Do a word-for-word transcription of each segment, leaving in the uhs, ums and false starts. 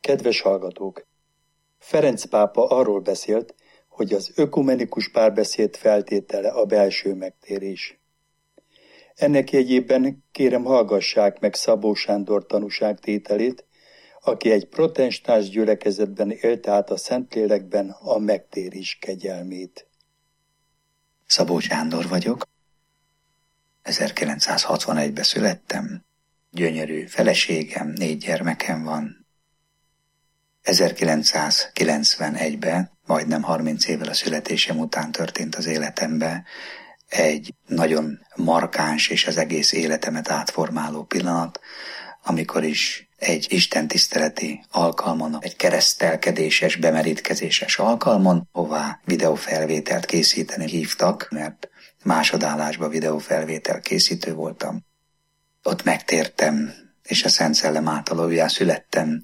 Kedves hallgatók! Ferenc pápa arról beszélt, hogy az ökumenikus párbeszéd feltétele a belső megtérés. Ennek jegyében kérem hallgassák meg Szabó Sándor tanúságtételét, aki egy protestáns gyülekezetben élte át a Szentlélekben a megtérés kegyelmét. Szabó Sándor vagyok. ezerkilencszázhatvanegyben születtem. Gyönyörű feleségem, négy gyermekem van. ezerkilencszázkilencvenegyben, majdnem harminc évvel a születésem után történt az életembe egy nagyon markáns és az egész életemet átformáló pillanat, amikor is egy istentiszteleti alkalmon, egy keresztelkedéses, bemerítkezéses alkalmon, hová videófelvételt készíteni hívtak, mert másodállásba videófelvétel készítő voltam. Ott megtértem, és a Szent Szellem által újjá születtem.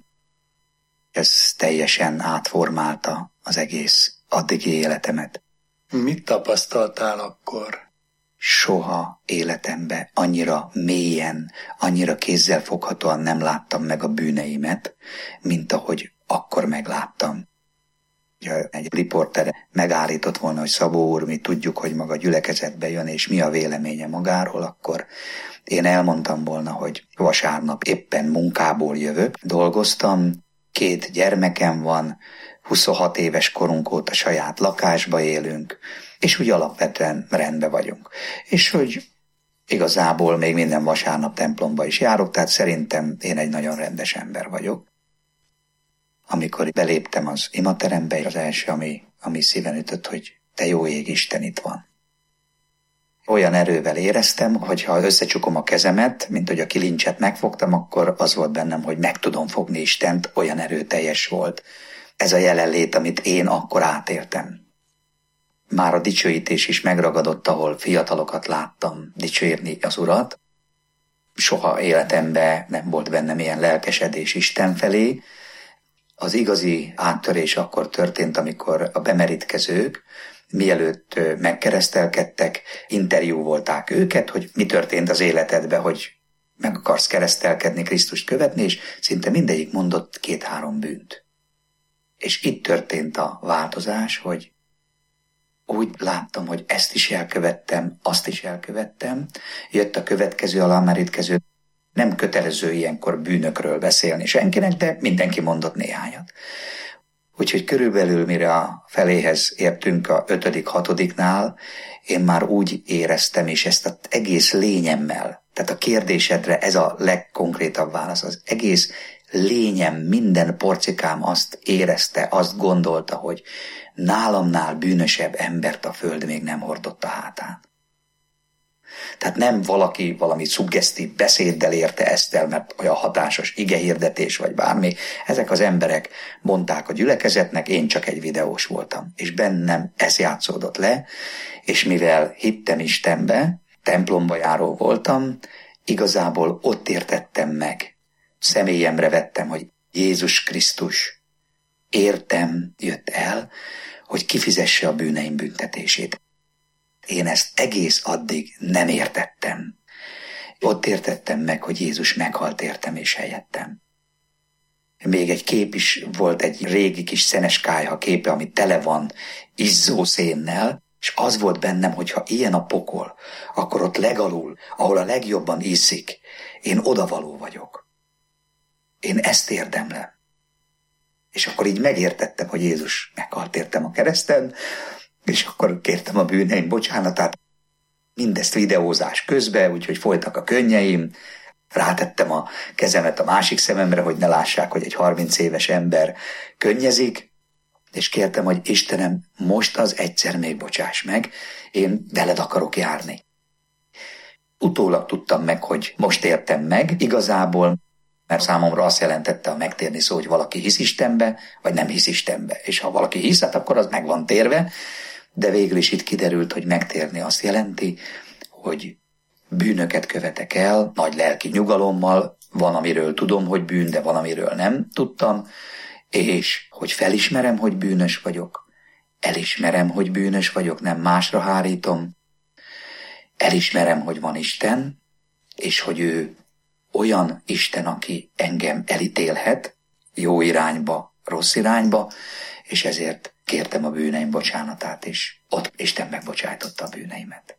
Ez teljesen átformálta az egész addigi életemet. Mit tapasztaltál akkor? Soha életemben annyira mélyen, annyira kézzelfoghatóan nem láttam meg a bűneimet, mint ahogy akkor megláttam. Ha egy riporter megállított volna, hogy Szabó úr, mi tudjuk, hogy maga gyülekezetbe jön, és mi a véleménye magáról, akkor én elmondtam volna, hogy vasárnap éppen munkából jövök, dolgoztam, két gyermekem van, huszonhat éves korunk óta saját lakásba élünk, és úgy alapvetően rendben vagyunk. És hogy igazából még minden vasárnap templomba is járok, tehát szerintem én egy nagyon rendes ember vagyok. Amikor beléptem az imaterembe, az első, ami, ami szíven ütött, hogy te jó ég, Isten itt van. Olyan erővel éreztem, hogy ha összecsukom a kezemet, mint hogy a kilincset megfogtam, akkor az volt bennem, hogy meg tudom fogni Istent, olyan erőteljes volt. Ez a jelenlét, amit én akkor átéltem. Már a dicsőítés is megragadott, ahol fiatalokat láttam dicsérni az Urat. Soha életemben nem volt bennem ilyen lelkesedés Isten felé. Az igazi áttörés akkor történt, amikor a bemerítkezők, mielőtt megkeresztelkedtek, interjú volták őket, hogy mi történt az életedben, hogy meg akarsz keresztelkedni, Krisztust követni, és szinte mindegyik mondott két-három bűnt. És itt történt a változás, hogy úgy láttam, hogy ezt is elkövettem, azt is elkövettem, jött a következő alámerítkező, nem kötelező ilyenkor bűnökről beszélni senkinek, de mindenki mondott néhányat. Úgyhogy körülbelül mire a feléhez értünk a ötödik, hatodiknál, én már úgy éreztem, és ezt az egész lényemmel, tehát a kérdésedre ez a legkonkrétabb válasz, az egész lényem, minden porcikám azt érezte, azt gondolta, hogy nálamnál bűnösebb embert a föld még nem hordott a hátán. Tehát nem valaki valami szuggesztív beszéddel érte ezt el, mert olyan hatásos igehirdetés vagy bármi. Ezek az emberek mondták a gyülekezetnek, én csak egy videós voltam. És bennem ez játszódott le, és mivel hittem Istenbe, templomba járó voltam, igazából ott értettem meg. Személyemre vettem, hogy Jézus Krisztus értem jött el, hogy kifizesse a bűneim büntetését. Én ezt egész addig nem értettem. Ott értettem meg, hogy Jézus meghalt értem és helyettem. Még egy kép is volt, egy régi kis szenes kályha képe, ami tele van izzó szénnel, és az volt bennem, hogy ha ilyen a pokol, akkor ott legalul, ahol a legjobban iszik, én odavaló vagyok. Én ezt érdemlem. És akkor így megértettem, hogy Jézus meghalt értem a kereszten, és akkor kértem a bűneim bocsánatát, mindezt videózás közben, úgyhogy folytak a könnyeim, rátettem a kezemet a másik szememre, hogy ne lássák, hogy egy harminc éves ember könnyezik, és kértem, hogy Istenem, most az egyszer még bocsáss meg, én veled akarok járni. Utólag tudtam meg, hogy most értem meg, igazából, mert számomra azt jelentette a megtérni szó, hogy valaki hisz Istenbe, vagy nem hisz Istenbe. És ha valaki hisz, hát akkor az meg van térve, de végül is itt kiderült, hogy megtérni azt jelenti, hogy bűnöket követek el, nagy lelki nyugalommal, van, amiről tudom, hogy bűn, de van, amiről nem tudtam, és hogy felismerem, hogy bűnös vagyok, elismerem, hogy bűnös vagyok, nem másra hárítom, elismerem, hogy van Isten, és hogy ő olyan Isten, aki engem elítélhet, jó irányba, rossz irányba, és ezért kértem a bűneim bocsánatát, és ott Isten megbocsájtotta a bűneimet.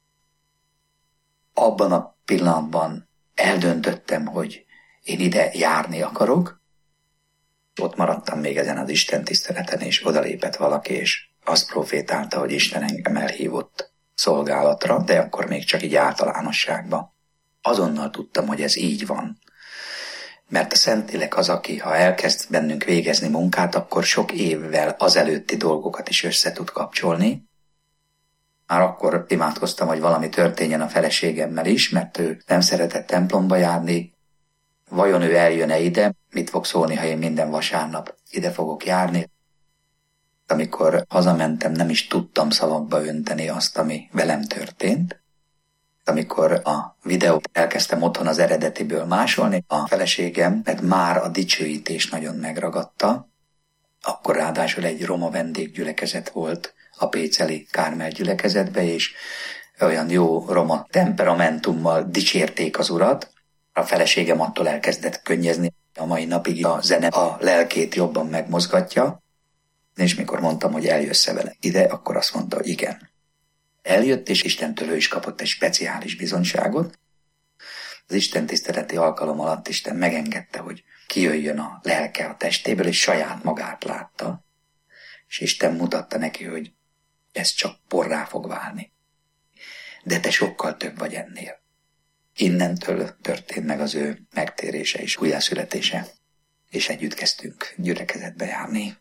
Abban a pillanatban eldöntöttem, hogy én ide járni akarok. Ott maradtam még ezen az Isten tiszteleten, és odalépett valaki, és azt profétálta, hogy Isten engem elhívott szolgálatra, de akkor még csak így általánosságban. Azonnal tudtam, hogy ez így van. Mert a Szentlélek az, aki, ha elkezd bennünk végezni munkát, akkor sok évvel azelőtti dolgokat is össze tud kapcsolni. Már akkor imádkoztam, hogy valami történjen a feleségemmel is, mert ő nem szeretett templomba járni. Vajon ő eljön-e ide? Mit fog szólni, ha én minden vasárnap ide fogok járni? Amikor hazamentem, nem is tudtam szavakba önteni azt, ami velem történt. Amikor a videót elkezdtem otthon az eredetiből másolni, a feleségem, mert már a dicsőítés nagyon megragadta, akkor ráadásul egy roma vendéggyülekezet volt a péceli Kármel gyülekezetbe, és olyan jó roma temperamentummal dicsérték az Urat. A feleségem attól elkezdett könnyezni, a mai napig a zene a lelkét jobban megmozgatja, és mikor mondtam, hogy eljössz-e vele ide, akkor azt mondta, hogy igen. Eljött, és Istentől ő is kapott egy speciális bizonyságot. Az Isten tiszteleti alkalom alatt Isten megengedte, hogy kijöjjön a lelke a testéből, és saját magát látta. És Isten mutatta neki, hogy ez csak porrá fog válni. De te sokkal több vagy ennél. Innentől történt meg az ő megtérése és újjászületése, és együtt kezdtünk gyülekezetbe járni.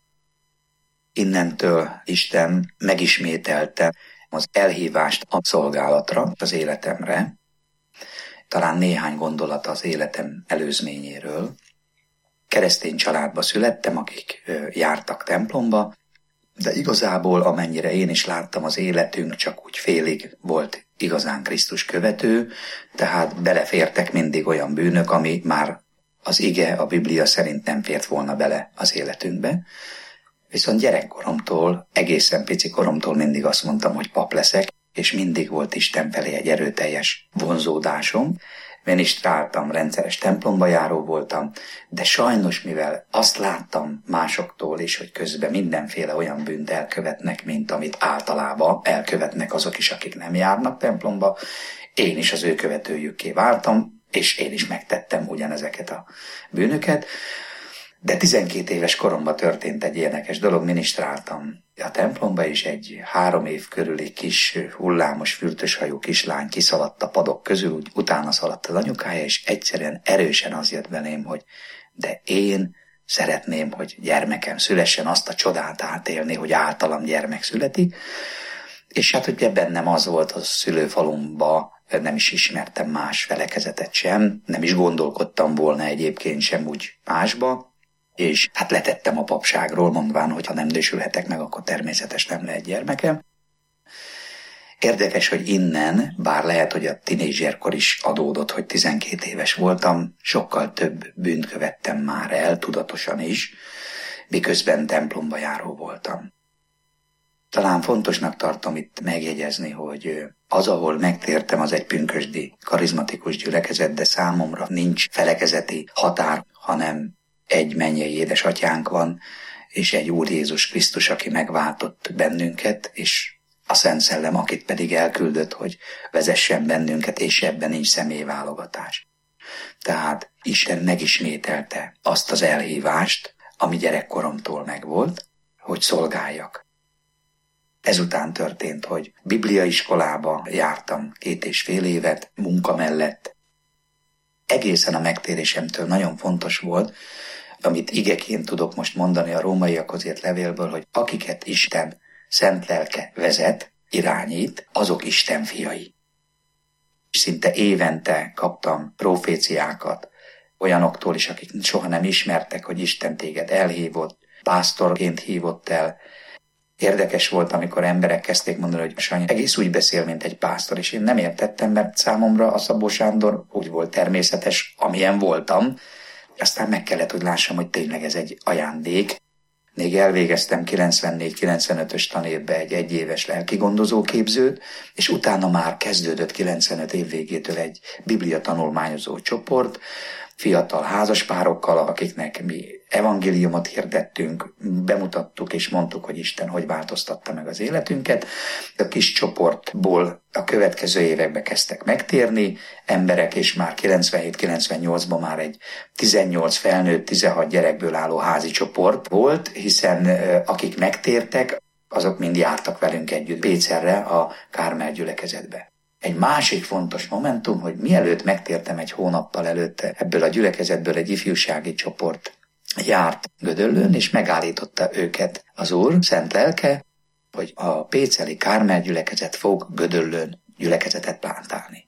Innentől Isten megismételte az elhívást a szolgálatra, az életemre, talán néhány gondolat az életem előzményéről. Keresztény családba születtem, akik jártak templomba, de igazából amennyire én is láttam, az életünk csak úgy félig volt igazán Krisztus követő, tehát belefértek mindig olyan bűnök, ami már az ige, a Biblia szerint nem fért volna bele az életünkbe. Viszont gyerekkoromtól, egészen pici koromtól mindig azt mondtam, hogy pap leszek, és mindig volt Isten felé egy erőteljes vonzódásom. Minisztráltam, rendszeres templomba járó voltam, de sajnos, mivel azt láttam másoktól is, hogy közben mindenféle olyan bűnt elkövetnek, mint amit általában elkövetnek azok is, akik nem járnak templomba, én is az ő követőjükké váltam, és én is megtettem ugyanezeket a bűnöket. De tizenkét éves koromban történt egy érdekes dolog, minisztráltam a templomba, és egy három év körüli kis hullámos, fürtöshajú kislány kiszaladt a padok közül, úgy utána szaladt az anyukája, és egyszerűen erősen az jött belém, hogy de én szeretném, hogy gyermekem szülessen, azt a csodát átélni, hogy általam gyermek születik. És hát ugye bennem az volt a szülőfalumba, nem is ismertem más felekezetet sem, nem is gondolkodtam volna egyébként sem úgy másba, és hát letettem a papságról, mondván, hogy ha nem nősülhetek meg, akkor természetes nem lehet gyermekem. Érdekes, hogy innen, bár lehet, hogy a tinédzserkor is adódott, hogy tizenkét éves voltam, sokkal több bűnt követtem már el, tudatosan is, miközben templomba járó voltam. Talán fontosnak tartom itt megjegyezni, hogy az, ahol megtértem, az egy pünkösdi, karizmatikus gyülekezet, de számomra nincs felekezeti határ, hanem egy mennyei édesatyánk van, és egy Úr Jézus Krisztus, aki megváltott bennünket, és a Szent Szellem, akit pedig elküldött, hogy vezessen bennünket, és ebben nincs személyválogatás. Tehát Isten megismételte azt az elhívást, ami gyerekkoromtól megvolt, hogy szolgáljak. Ezután történt, hogy bibliaiskolába jártam két és fél évet, munka mellett. Egészen a megtérésemtől nagyon fontos volt, amit igeként tudok most mondani a rómaiakhoz írt levélből, hogy akiket Isten szent lelke vezet, irányít, azok Isten fiai. Szinte évente kaptam proféciákat olyanoktól is, akik soha nem ismertek, hogy Isten téged elhívott, pásztorként hívott el. Érdekes volt, amikor emberek kezdték mondani, hogy Sanyi egész úgy beszél, mint egy pásztor, és én nem értettem, mert számomra a Szabó Sándor úgy volt természetes, amilyen voltam. Aztán meg kellett, hogy lássam, hogy tényleg ez egy ajándék. Még elvégeztem kilencvennégy-kilencvenötös tanévbe egy egyéves lelkigondozó képzőt, és utána már kezdődött kilencvenöt év végétől egy biblia tanulmányozó csoport, fiatal házaspárokkal, akiknek mi evangéliumot hirdettünk, bemutattuk és mondtuk, hogy Isten hogy változtatta meg az életünket. A kis csoportból a következő években kezdtek megtérni emberek, és már kilencvenhét kilencvennyolcban már egy tizennyolc felnőtt, tizenhat gyerekből álló házi csoport volt, hiszen akik megtértek, azok mind jártak velünk együtt Pécerre, a Kármel gyülekezetbe. Egy másik fontos momentum, hogy mielőtt megtértem egy hónappal előtte, ebből a gyülekezetből egy ifjúsági csoport járt Gödöllőn, és megállította őket az Úr szent lelke, hogy a péceli Kármel gyülekezet fog Gödöllőn gyülekezetet plántálni.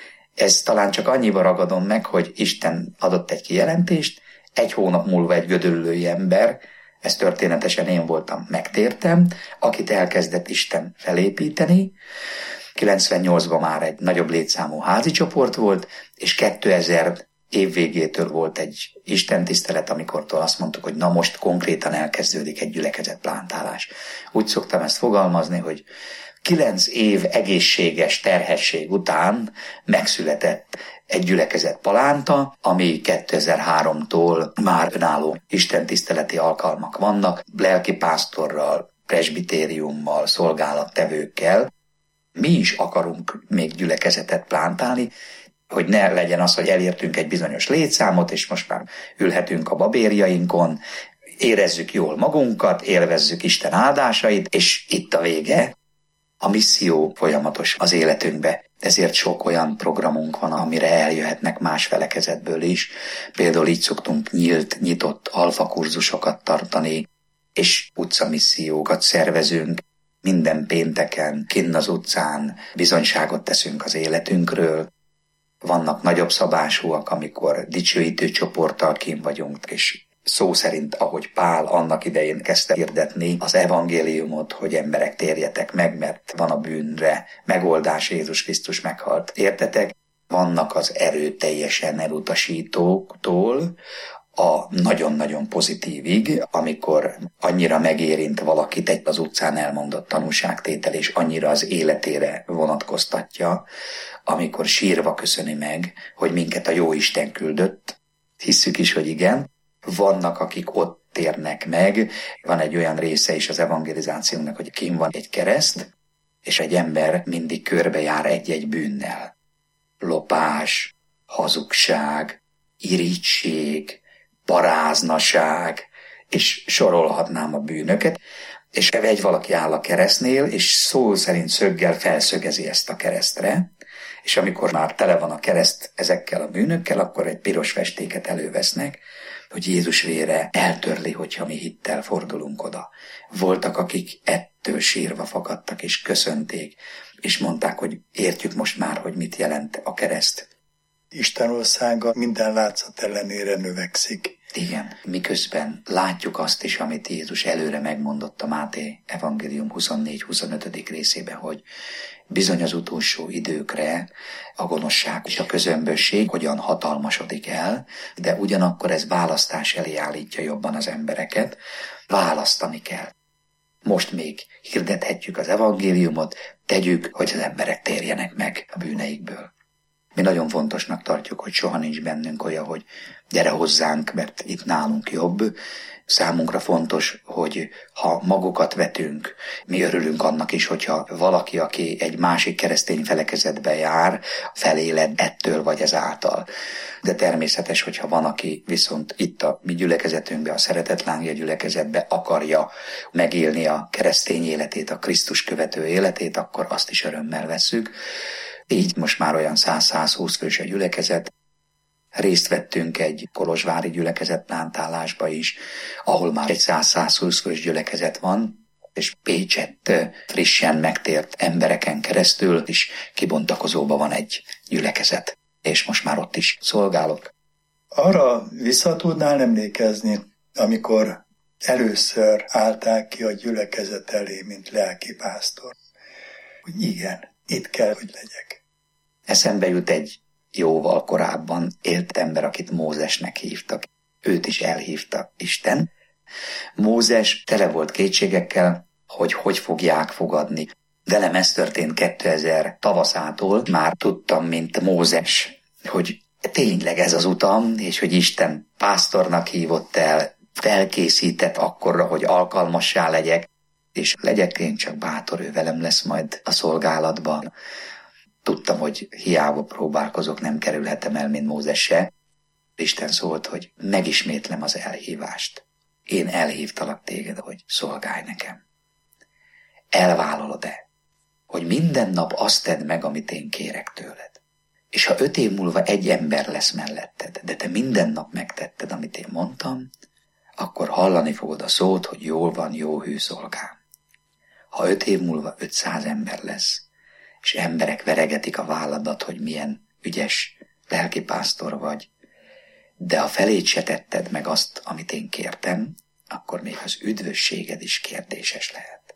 Ez talán csak annyiba ragadom meg, hogy Isten adott egy kijelentést, egy hónap múlva egy gödöllői ember, ez történetesen én voltam, megtértem, akit elkezdett Isten felépíteni. kilencvennyolcban már egy nagyobb létszámú házi csoport volt, és kétezer év végétől volt egy istentisztelet, amikortól azt mondtuk, hogy na most konkrétan elkezdődik egy gyülekezetplántálás. Úgy szoktam ezt fogalmazni, hogy kilenc év egészséges terhesség után megszületett egy gyülekezet palánta, ami kétezer-háromtól már önálló istentiszteleti alkalmak vannak, lelkipásztorral, presbitériummal, szolgálattevőkkel. Mi is akarunk még gyülekezetet plántálni, hogy ne legyen az, hogy elértünk egy bizonyos létszámot, és most már ülhetünk a babérjainkon, érezzük jól magunkat, élvezzük Isten áldásait, és itt a vége. A misszió folyamatos az életünkbe, ezért sok olyan programunk van, amire eljöhetnek más felekezetből is. Például így szoktunk nyílt, nyitott alfakurzusokat tartani, és utcamissziókat szervezünk. Minden pénteken kinn az utcán bizonyságot teszünk az életünkről. Vannak nagyobb szabásúak, amikor dicsőítő csoporttal kint vagyunk, és szó szerint, ahogy Pál annak idején kezdte hirdetni az evangéliumot, hogy emberek térjetek meg, mert van a bűnre megoldás, Jézus Krisztus meghalt. Értetek? Vannak az erőteljesen elutasítóktól a nagyon-nagyon pozitívig, amikor annyira megérint valakit egy az utcán elmondott tanúságtétel, és annyira az életére vonatkoztatja, amikor sírva köszöni meg, hogy minket a Jóisten küldött. Hisszük is, hogy igen. Vannak, akik ott térnek meg. Van egy olyan része is az evangelizációnak, hogy kint van egy kereszt, és egy ember mindig körbejár egy-egy bűnnel. Lopás, hazugság, irigység, paráznaság, és sorolhatnám a bűnöket, és egy valaki áll a keresztnél, és szó szerint szöggel felszögezi ezt a keresztre, és amikor már tele van a kereszt ezekkel a bűnökkel, akkor egy piros festéket elővesznek, hogy Jézus vére eltörli, hogyha mi hittel fordulunk oda. Voltak, akik ettől sírva fakadtak, és köszönték, és mondták, hogy értjük most már, hogy mit jelent a kereszt. Isten országa minden látszat ellenére növekszik. Igen, miközben látjuk azt is, amit Jézus előre megmondott a Máté evangélium huszonnégy huszonötödik részében, hogy bizony az utolsó időkre a gonoszság és a közömbösség hogyan hatalmasodik el, de ugyanakkor ez választás elé állítja jobban az embereket. Választani kell. Most még hirdethetjük az evangéliumot, tegyük, hogy az emberek térjenek meg a bűneikből. Mi nagyon fontosnak tartjuk, hogy soha nincs bennünk olyan, hogy gyere hozzánk, mert itt nálunk jobb. Számunkra fontos, hogy ha magukat vetünk, mi örülünk annak is, hogyha valaki, aki egy másik keresztény felekezetbe jár, feléled ettől vagy ezáltal. De természetes, hogyha van, aki viszont itt a mi gyülekezetünkbe, a Szeretetlángja gyülekezetbe akarja megélni a keresztény életét, a Krisztus követő életét, akkor azt is örömmel vesszük. Így most már olyan száz-százhúsz fős a gyülekezet. Részt vettünk egy kolozsvári gyülekezetplántálásba is, ahol már egy száz-százhúsz fős gyülekezet van, és Pécsett frissen megtért embereken keresztül is kibontakozóban van egy gyülekezet, és most már ott is szolgálok. Arra vissza tudnál emlékezni, amikor először álltál ki a gyülekezet elé, mint lelkipásztor, hogy igen, itt kell, hogy legyek. Eszembe jut egy jóval korábban élt ember, akit Mózesnek hívtak. Őt is elhívta Isten. Mózes tele volt kétségekkel, hogy hogy fogják fogadni. Velem ez történt kétezer tavaszától, már tudtam, mint Mózes, hogy tényleg ez az utam, és hogy Isten pásztornak hívott el, felkészített akkorra, hogy alkalmassá legyek, és legyek én csak bátor, ő velem lesz majd a szolgálatban. Tudtam, hogy hiába próbálkozok, nem kerülhetem el, mint Mózes se. Isten szólt, hogy megismétlem az elhívást. Én elhívtalak téged, hogy szolgálj nekem. Elvállalod-e, hogy minden nap azt tedd meg, amit én kérek tőled? És ha öt év múlva egy ember lesz melletted, de te minden nap megtetted, amit én mondtam, akkor hallani fogod a szót, hogy jól van, jó hű szolgám. Ha öt év múlva ötszáz ember lesz, és emberek veregetik a válladat, hogy milyen ügyes lelkipásztor vagy, de a felét se tetted meg azt, amit én kértem, akkor még az üdvösséged is kérdéses lehet.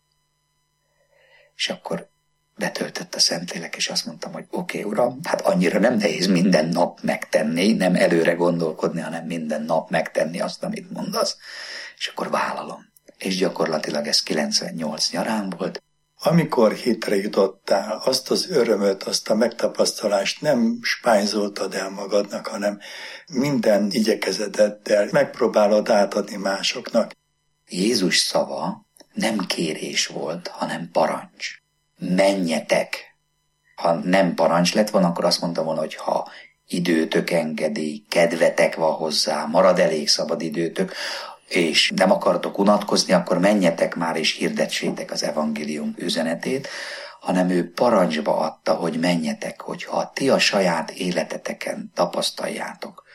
És akkor betöltött a Szentlélek, és azt mondtam, hogy oké, okay, Uram, hát annyira nem nehéz minden nap megtenni, nem előre gondolkodni, hanem minden nap megtenni azt, amit mondasz, és akkor vállalom. És gyakorlatilag ez kilencvennyolc nyarán volt. Amikor hitre jutottál, azt az örömöt, azt a megtapasztalást nem spányzoltad el magadnak, hanem minden igyekezeteddel megpróbálod átadni másoknak. Jézus szava nem kérés volt, hanem parancs. Menjetek! Ha nem parancs lett volna, akkor azt mondtam volna, hogy ha időtök engedi, kedvetek van hozzá, marad elég szabad időtök, és nem akartok unatkozni, akkor menjetek már és hirdessétek az evangélium üzenetét, hanem ő parancsba adta, hogy menjetek, hogyha ti a saját életeteken tapasztaljátok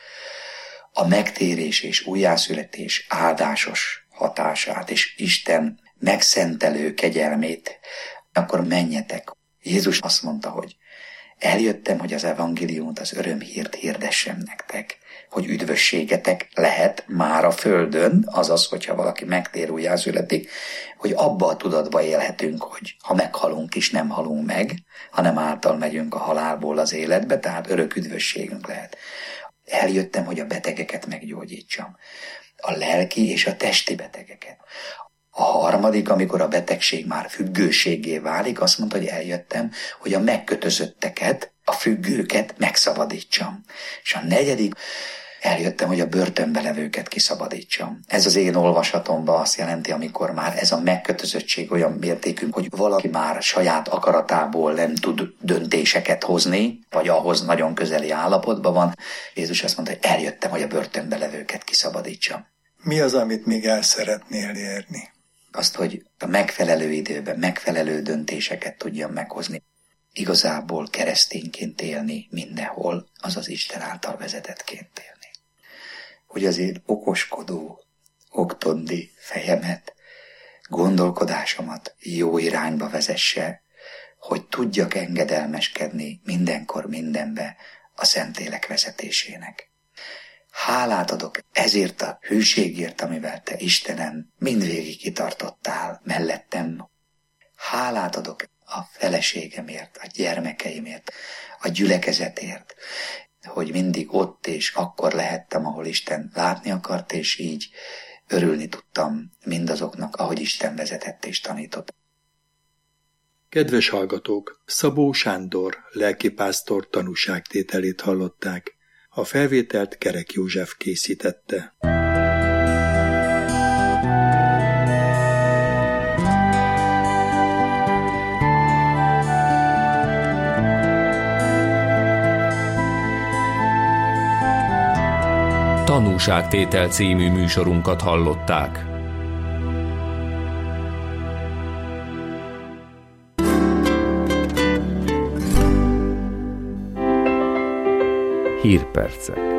a megtérés és újjászületés áldásos hatását, és Isten megszentelő kegyelmét, akkor menjetek. Jézus azt mondta, hogy eljöttem, hogy az evangéliumot, az örömhírt hirdessem nektek, hogy üdvösségetek lehet már a földön, azaz, hogyha valaki megtér, újjászületik, hogy abba a tudatba élhetünk, hogy ha meghalunk is, nem halunk meg, hanem által megyünk a halálból az életbe, tehát örök üdvösségünk lehet. Eljöttem, hogy a betegeket meggyógyítsam, a lelki és a testi betegeket. A harmadik, amikor a betegség már függőségé válik, azt mondta, hogy eljöttem, hogy a megkötözötteket, a függőket megszabadítsam. És a negyedik, eljöttem, hogy a börtönbe levőket kiszabadítsam. Ez az én olvasatomban azt jelenti, amikor már ez a megkötözöttség olyan mértékű, hogy valaki már saját akaratából nem tud döntéseket hozni, vagy ahhoz nagyon közeli állapotban van. Jézus azt mondta, hogy eljöttem, hogy a börtönbe levőket kiszabadítsam. Mi az, amit még el szeretnél érni? Azt, hogy a megfelelő időben megfelelő döntéseket tudjam meghozni. Igazából keresztényként élni mindenhol, azaz Isten által vezetettként élni. Hogy az én okoskodó, oktondi fejemet, gondolkodásomat jó irányba vezesse, hogy tudjak engedelmeskedni mindenkor mindenbe a Szentlélek vezetésének. Hálát adok ezért a hűségért, amivel te, Istenem, mindvégig kitartottál mellettem. Hálát adok a feleségemért, a gyermekeimért, a gyülekezetért, hogy mindig ott és akkor lehettem, ahol Isten látni akart, és így örülni tudtam mindazoknak, ahogy Isten vezetett és tanított. Kedves hallgatók, Szabó Sándor lelkipásztor tanúságtételét hallották. A felvételt Kerek József készítette. Tanúságtétel című műsorunkat hallották. Hírpercek.